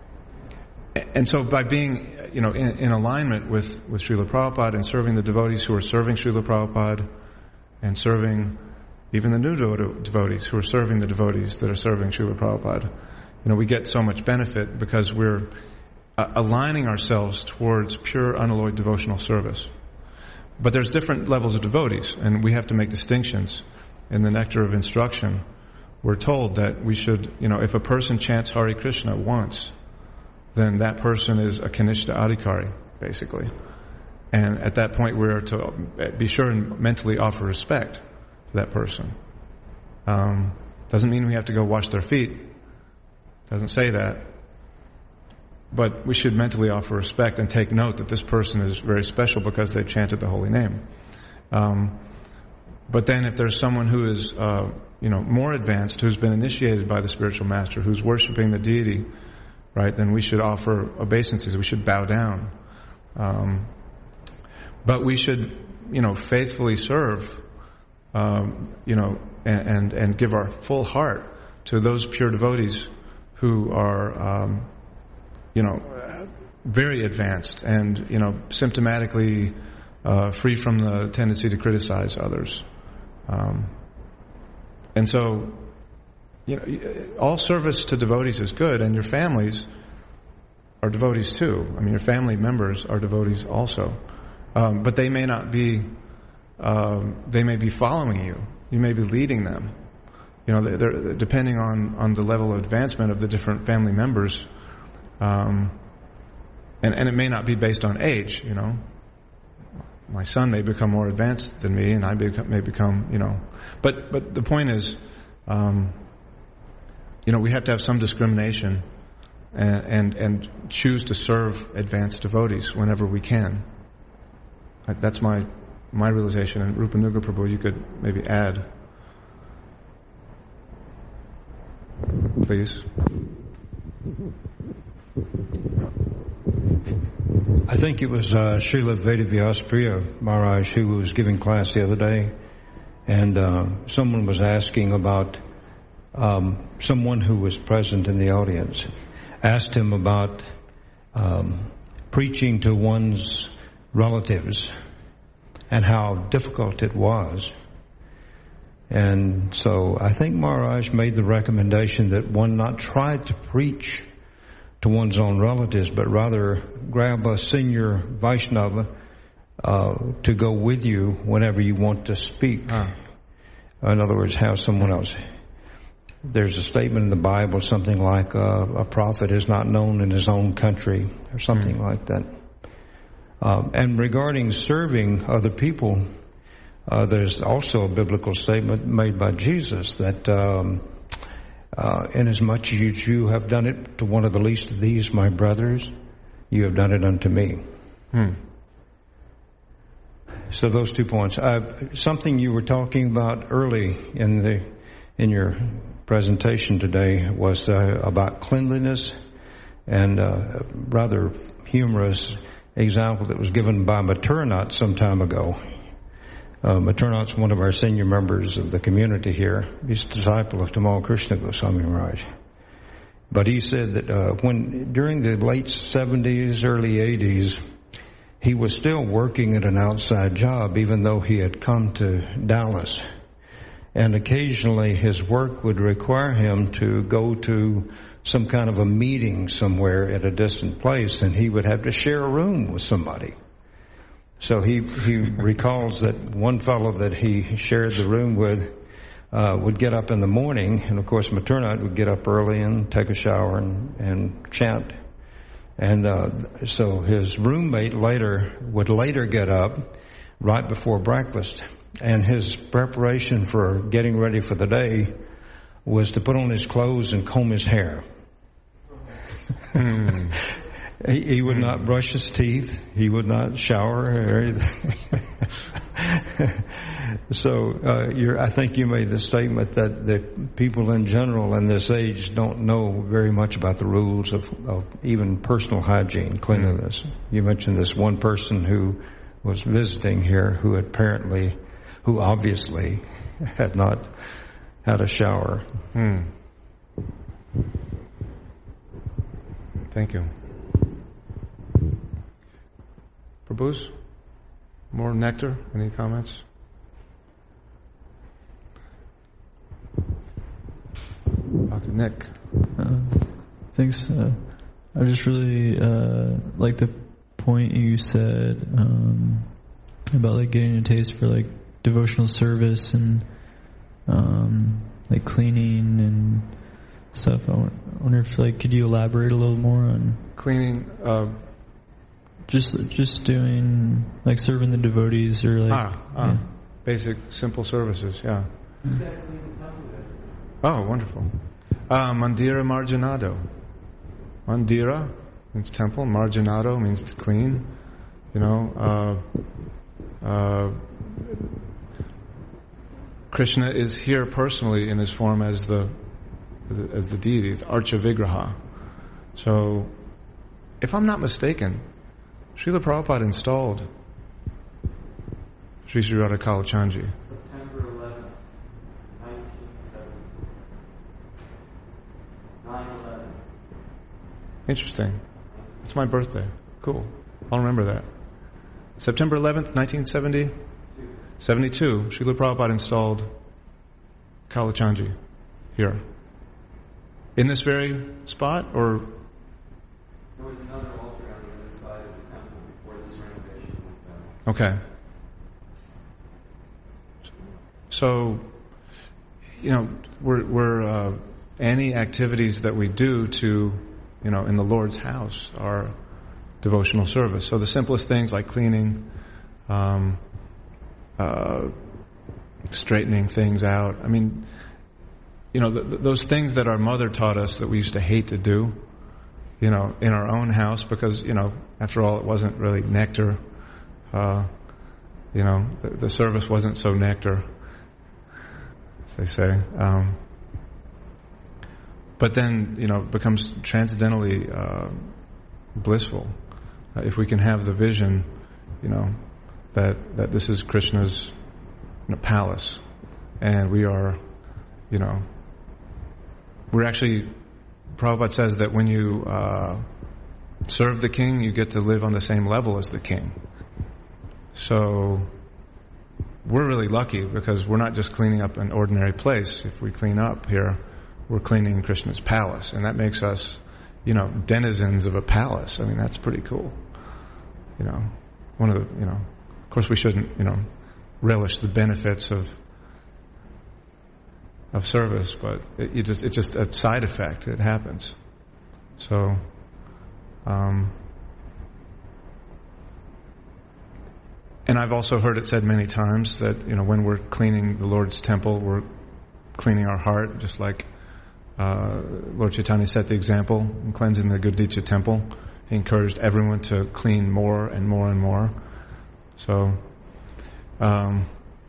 and so by being, you know, in, in alignment with, with Srila Prabhupada and serving the devotees who are serving Srila Prabhupada, and serving even the new devotees who are serving the devotees that are serving Srila Prabhupada, you know, we get so much benefit because we're uh, aligning ourselves towards pure, unalloyed devotional service. But there's different levels of devotees, and we have to make distinctions. In the Nectar of Instruction, we're told that we should, you know, if a person chants Hare Krishna once, then that person is a Kanishta Adhikari, basically. And at that point, we're to be sure and mentally offer respect to that person. Um, doesn't mean we have to go wash their feet. Doesn't say that. But we should mentally offer respect and take note that this person is very special because they've chanted the holy name. Um, but then if there's someone who is, uh, you know, more advanced, who's been initiated by the spiritual master, who's worshiping the deity, right, then we should offer obeisances. We should bow down. Um, but we should, you know, faithfully serve, um, you know, and, and, and give our full heart to those pure devotees who are, um, you know, very advanced and, you know, symptomatically uh, free from the tendency to criticize others. Um, and so, you know, all service to devotees is good, and your families are devotees too. I mean, your family members are devotees also. Um, but they may not be, um, they may be following you. You may be leading them. You know, they're, they're, depending on, on the level of advancement of the different family members. Um, and, and it may not be based on age, you know. my son may become more advanced than me, and I become, may become, you know. But but the point is, um, you know, we have to have some discrimination and, and and choose to serve advanced devotees whenever we can. That's my my realization. And Rupanuga Prabhu, you could maybe add, please. I think it was uh, Srila Vedavyaspriya Maharaj who was giving class the other day, and uh, someone was asking about um, someone who was present in the audience asked him about um, preaching to one's relatives and how difficult it was. And so I think Maharaj made the recommendation that one not try to preach to one's own relatives, but rather grab a senior Vaishnava uh, to go with you whenever you want to speak. Ah. In other words, have someone else. There's a statement in the Bible, something like uh, a prophet is not known in his own country, or something mm. like that. Uh, and regarding serving other people, uh, there's also a biblical statement made by Jesus that um, uh, inasmuch as you have done it to one of the least of these, my brothers, you have done it unto me. Hmm. So those two points. Uh, something you were talking about early in the in your presentation today was uh, about cleanliness, and uh, rather humorous example that was given by Maturnath some time ago. Uh, Maturnath's one of our senior members of the community here. He's a disciple of Tamal Krishna Goswami Maharaj. But he said that uh, when during the late seventies, early eighties, he was still working at an outside job, even though he had come to Dallas. And occasionally his work would require him to go to some kind of a meeting somewhere at a distant place, and he would have to share a room with somebody. So he, he recalls that one fellow that he shared the room with uh, would get up in the morning, and of course Maturnath would get up early and take a shower and, and chant. And uh, so his roommate later would later get up right before breakfast, and his preparation for getting ready for the day was to put on his clothes and comb his hair. Hmm. he, he would not brush his teeth. He would not shower or anything. So uh, you're, I think you made the statement that, that people in general in this age don't know very much about the rules of, of even personal hygiene, cleanliness. Mm. You mentioned this one person who was visiting here who apparently, who obviously had not had a shower. Hmm. Thank you. Prabhus? More nectar? Any comments? Doctor Nick. Uh, thanks. Uh, I just really uh, like the point you said um, about like getting a taste for like devotional service and um, like cleaning and stuff. I wonder if like could you elaborate a little more on cleaning? Uh, just just doing like serving the devotees or like ah, ah, yeah. basic simple services. Yeah. Oh, wonderful. Uh, Mandira Marginado. Mandira means temple. Marginado means to clean. You know, uh, uh, Krishna is here personally in his form as the as the deity, the Archa Vigraha. So, if I'm not mistaken, Srila Prabhupada installed Sri Sri Radha Kalachandji. September eleventh, nineteen seventy. nine eleven. Interesting. It's my birthday. Cool. I'll remember that. September eleventh, nineteen seventy? seventy-two. Srila Prabhupada installed Kalachandji here. In this very spot, or? There was another altar on the other side of the temple before this renovation was done. Okay. So, you know, we're, we're uh, any activities that we do to, you know, in the Lord's house are devotional service. So the simplest things like cleaning, um, uh, straightening things out. I mean, you know, th- th- those things that our mother taught us that we used to hate to do, you know, in our own house, because, you know, after all, it wasn't really nectar. Uh, you know, the, the service wasn't so nectar, as they say. Um, but then, you know, it becomes transcendently uh, blissful uh, if we can have the vision, you know, that that this is Krishna's, you know, palace, and we are, you know, we're actually, Prabhupada says that when you uh, serve the king, you get to live on the same level as the king. So we're really lucky because we're not just cleaning up an ordinary place. If we clean up here, we're cleaning Krishna's palace, and that makes us, you know, denizens of a palace. I mean, that's pretty cool. You know, one of the, you know, of course we shouldn't, you know, relish the benefits of of service, but it, you just it's just a side effect. It happens. So, um, and I've also heard it said many times that, you know, when we're cleaning the Lord's temple, we're cleaning our heart, just like uh, Lord Chaitanya set the example in cleansing the Gudicha temple. He encouraged everyone to clean more and more and more. So, um,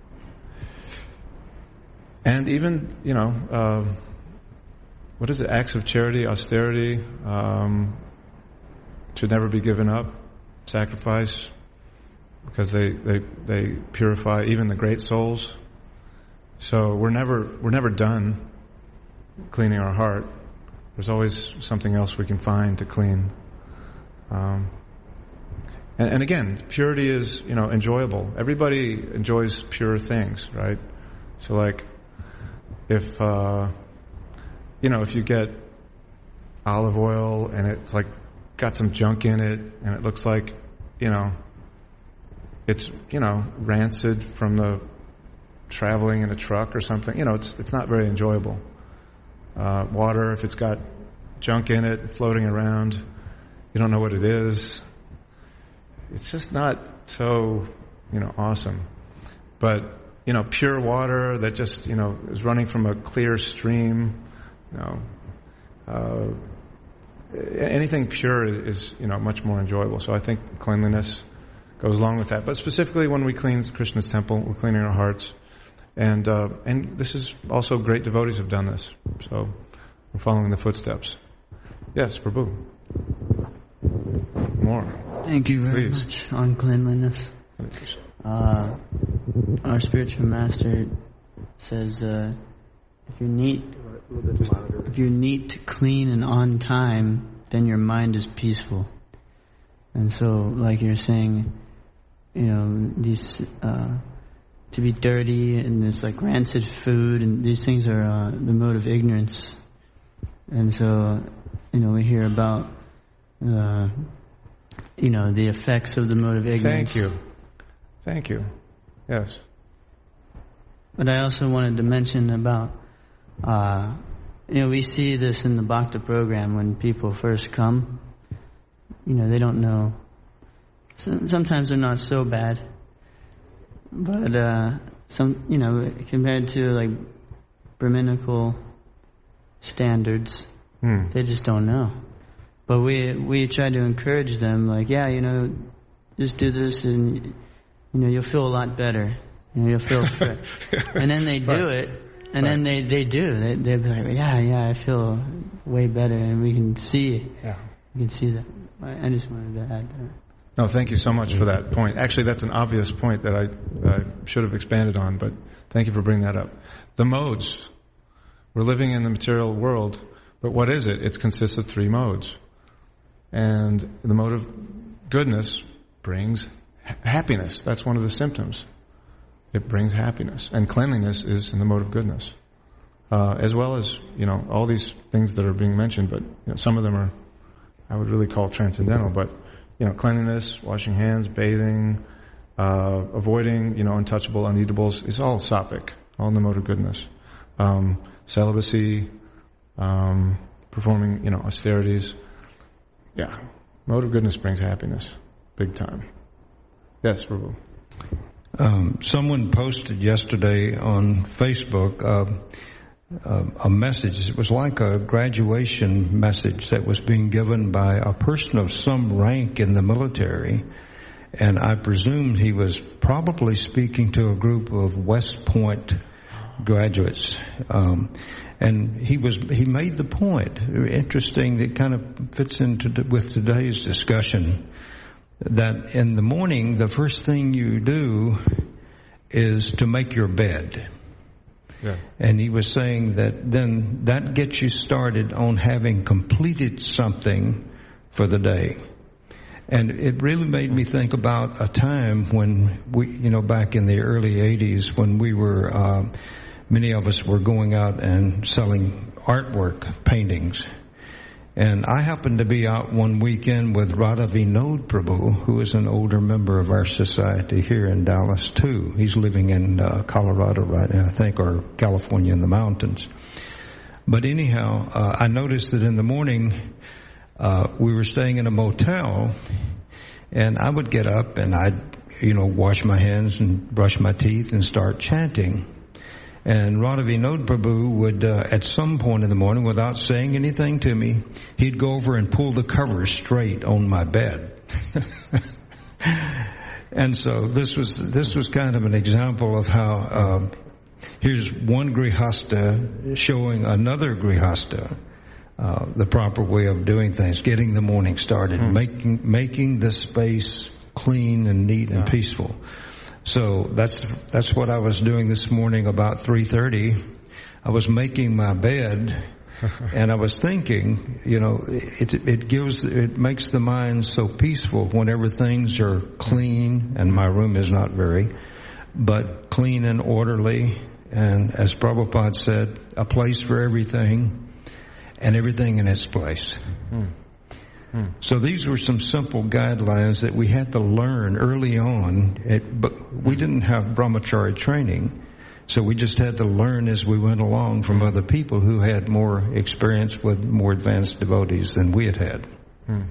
and even, you know, uh, what is it? Acts of charity, austerity, um, should never be given up. Sacrifice, because they, they, they purify even the great souls. So we're never, we're never done cleaning our heart. There's always something else we can find to clean. Um, and, and again, purity is, you know, enjoyable. Everybody enjoys pure things, right? So like, if, uh, you know, if you get olive oil and it's like got some junk in it and it looks like, you know, it's, you know, rancid from the traveling in a truck or something, you know, it's it's not very enjoyable. Uh, water, if it's got junk in it floating around, you don't know what it is, it's just not so, you know, awesome. But, you know, pure water that just, you know, is running from a clear stream, you know, uh, anything pure is, is, you know, much more enjoyable. So I think cleanliness goes along with that. But specifically when we clean Krishna's temple, we're cleaning our hearts. And uh, and this is also great devotees have done this. So we're following the footsteps. Yes, Prabhu. More. Thank you very Please. much on cleanliness. Uh, our spiritual master says, uh, if you're neat, if you're neat, clean, and on time, then your mind is peaceful. And so, like you're saying, you know, these uh, to be dirty and this like rancid food, and these things are uh, the mode of ignorance. And so, you know, we hear about, uh, you know, the effects of the mode of ignorance. Thank you. Thank you. Yes. But I also wanted to mention about, uh, you know, we see this in the Bhakta program when people first come. You know, they don't know. Sometimes they're not so bad. But, uh, some, you know, compared to like Brahminical standards, Hmm. they just don't know. But we, we try to encourage them, like, yeah, you know, just do this and, you know, you'll feel a lot better. You know, you'll feel fit. And then they do Right. it. And right. then they, they do. They, they'll be like, yeah, yeah, I feel way better. And we can see it. Yeah. You can see that. I just wanted to add that. No, thank you so much for that point. Actually, that's an obvious point that I, I should have expanded on, but thank you for bringing that up. The modes. We're living in the material world, but what is it? It consists of three modes. And the mode of goodness brings ha- happiness. That's one of the symptoms. It brings happiness. And cleanliness is in the mode of goodness. Uh, as well as, you know, all these things that are being mentioned, but you know, some of them are, I would really call transcendental, but you know, cleanliness, washing hands, bathing, uh, avoiding, you know, untouchable, uneatables is all sattvic, all in the mode of goodness. Um, celibacy, um, performing, you know, austerities. Yeah. Mode of goodness brings happiness. Big time. Yes, Prabhu. Um, someone posted yesterday on Facebook uh, uh, a message. It was like a graduation message that was being given by a person of some rank in the military. And I presumed he was probably speaking to a group of West Point graduates. Um, and he was, he made the point, interesting, that kind of fits into the, with today's discussion, that in the morning, the first thing you do is to make your bed. Yeah. And he was saying that then that gets you started on having completed something for the day. And it really made me think about a time when we, you know, back in the early eighties when we were, uh, many of us were going out and selling artwork, paintings. And I happened to be out one weekend with Radha Vinod Prabhu, who is an older member of our society here in Dallas too. He's living in uh, Colorado right now, I think, or California in the mountains. But anyhow, uh, I noticed that in the morning, Uh, we were staying in a motel, and I would get up and I'd, you know, wash my hands and brush my teeth and start chanting. And Radha Vinod Prabhu would, uh, at some point in the morning, without saying anything to me, he'd go over and pull the covers straight on my bed. And so this was, this was kind of an example of how, um, here's one grihasta showing another grihasta Uh, the proper way of doing things, getting the morning started, hmm. making making the space clean and neat and yeah. peaceful. So that's that's what I was doing this morning about three thirty. I was making my bed, and I was thinking, you know, it it gives it makes the mind so peaceful whenever things are clean, and my room is not very, but clean and orderly, and as Prabhupada said, a place for everything. And everything in its place. Hmm. Hmm. So these were some simple guidelines that we had to learn early on, it, but we didn't have brahmachari training, so we just had to learn as we went along from other people who had more experience with more advanced devotees than we had had. Hmm.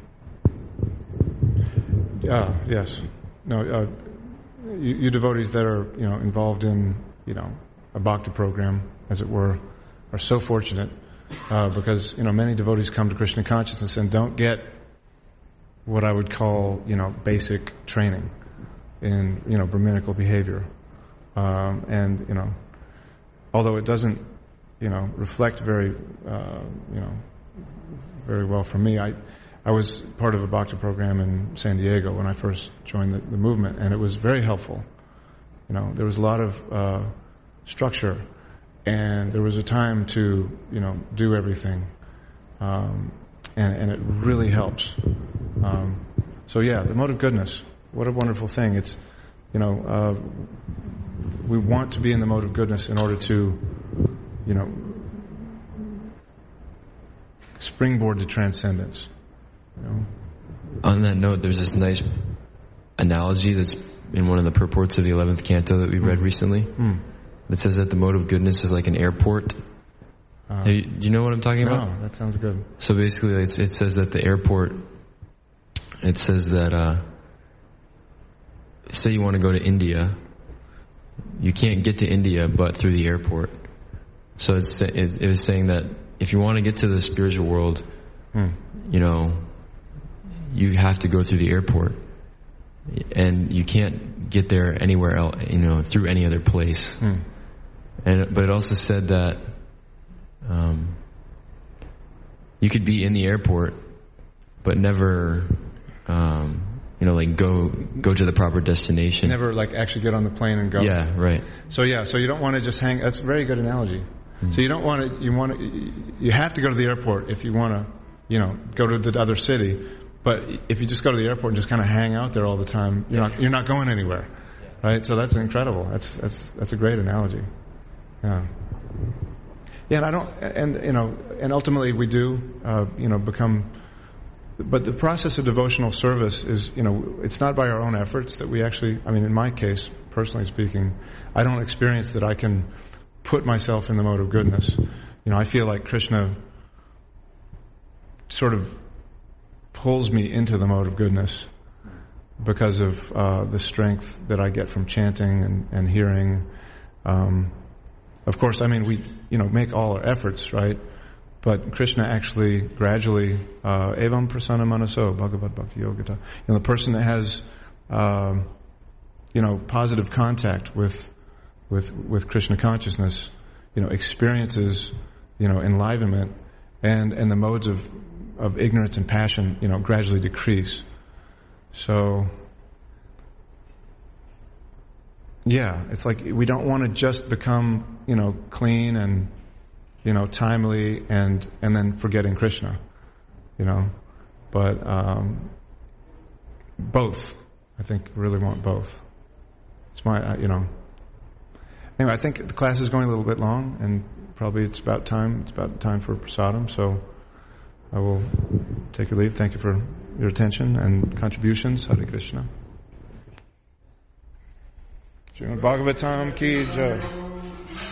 Uh, yes. No, uh, you, you devotees that are, you know, involved in, you know, a bhakti program, as it were, are so fortunate. Uh, because, you know, many devotees come to Krishna consciousness and don't get what I would call, you know, basic training in, you know, Brahminical behavior. Um, and, you know, although it doesn't, you know, reflect very, uh, you know, very well for me, I, I was part of a bhakti program in San Diego when I first joined the, the movement, and it was very helpful. You know, there was a lot of, uh, structure. And there was a time to, you know, do everything, um, and, and it really helps. Um, so yeah, the mode of goodness, what a wonderful thing! It's, you know, uh, we want to be in the mode of goodness in order to, you know, springboard to transcendence. You know? On that note, there's this nice analogy that's in one of the purports of the eleventh canto that we read mm. recently. Mm. It says that the mode of goodness is like an airport. Uh, do you know what I'm talking no, about? No, that sounds good. So basically, it's, it says that the airport, it says that, uh, say you want to go to India, you can't get to India but through the airport. So it's, it, it was saying that if you want to get to the spiritual world, hmm. you know, you have to go through the airport. And you can't get there anywhere else, you know, through any other place. Hmm. And, but it also said that, um, you could be in the airport, but never, um, you know, like go, go to the proper destination. Never like actually get on the plane and go. Yeah, right. So yeah, so you don't want to just hang, that's a very good analogy. Hmm. So you don't want to, you want to, you have to go to the airport if you want to, you know, go to the other city. But if you just go to the airport and just kind of hang out there all the time, you're not, you're not going anywhere. Right? So that's incredible. That's, that's, that's a great analogy. Yeah. Yeah, and I don't, and, you know, and ultimately we do, uh, you know, become, but the process of devotional service is, you know, it's not by our own efforts that we actually, I mean, in my case, personally speaking, I don't experience that I can put myself in the mode of goodness. You know, I feel like Krishna sort of pulls me into the mode of goodness because of uh, the strength that I get from chanting and, and hearing. Um, of course, I mean, we, you know, make all our efforts, right? But Krishna actually gradually, uh, evam prasanna manaso, bhagavad bhakti yogata. You know, the person that has, um, you know, positive contact with, with, with Krishna consciousness, you know, experiences, you know, enlivenment, and, and the modes of, of ignorance and passion, you know, gradually decrease. So, yeah, it's like we don't want to just become, you know, clean and, you know, timely and, and then forgetting Krishna, you know, but, um, both. I think really want both. It's my, you know. Anyway, I think the class is going a little bit long, and probably it's about time. It's about time for prasadam, so I will take your leave. Thank you for your attention and contributions. Hare Krishna. Srimad Bhagavatam ki jai.